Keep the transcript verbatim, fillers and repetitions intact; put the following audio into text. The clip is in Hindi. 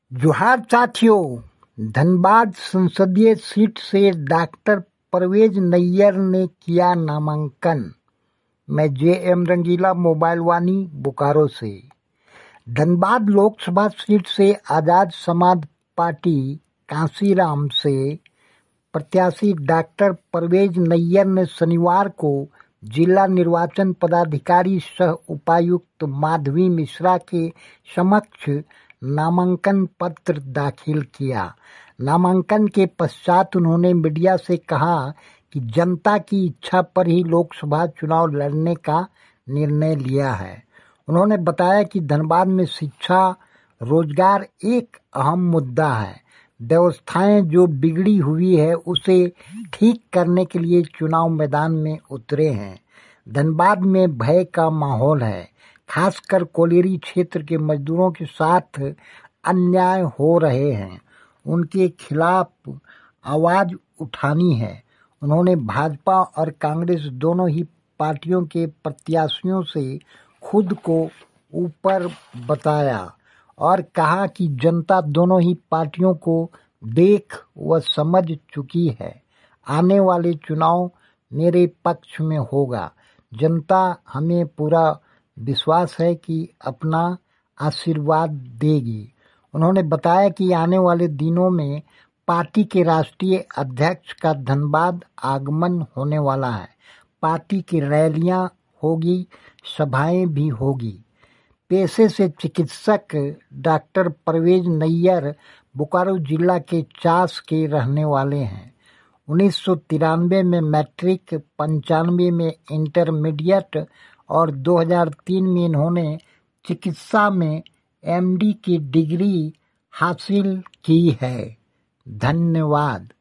जोहार साथियों, धनबाद संसदीय सीट से डॉक्टर परवेज नैयर ने किया नामांकन। मैं J M Rangila, mobile Vani, Bokaro से। धनबाद लोकसभा सीट से आजाद समाज पार्टी कांसीराम से प्रत्याशी डॉक्टर परवेज नैयर ने शनिवार को जिला निर्वाचन पदाधिकारी सह उपायुक्त माधवी मिश्रा के समक्ष नामांकन पत्र दाखिल किया। नामांकन के पश्चात उन्होंने मीडिया से कहा कि जनता की इच्छा पर ही लोकसभा चुनाव लड़ने का निर्णय लिया है। उन्होंने बताया कि धनबाद में शिक्षा, रोजगार एक अहम मुद्दा है। व्यवस्थाएं जो बिगड़ी हुई है उसे ठीक करने के लिए चुनाव मैदान में उतरे हैं। धनबाद में भय का माहौल है, खासकर कोलेरी क्षेत्र के मजदूरों के साथ अन्याय हो रहे हैं, उनके खिलाफ आवाज उठानी है। उन्होंने भाजपा और कांग्रेस दोनों ही पार्टियों के प्रत्याशियों से खुद को ऊपर बताया और कहा कि जनता दोनों ही पार्टियों को देख व समझ चुकी है। आने वाले चुनाव मेरे पक्ष में होगा। जनता हमें पूरा विश्वास है कि अपना आशीर्वाद देगी। उन्होंने बताया कि आने वाले दिनों में पार्टी के राष्ट्रीय अध्यक्ष का धनबाद आगमन होने वाला है। पार्टी की रैलियां होगी, सभाएं भी होगी। पेशे से चिकित्सक डॉक्टर परवेज नैयर बोकारो जिला के चास के रहने वाले हैं। उन्नीस सौ तिरानवे में मैट्रिक, पंचानवे में इंटरमीडिएट और दो हज़ार तीन में इन्होंने चिकित्सा में एम डी की डिग्री हासिल की है। धन्यवाद।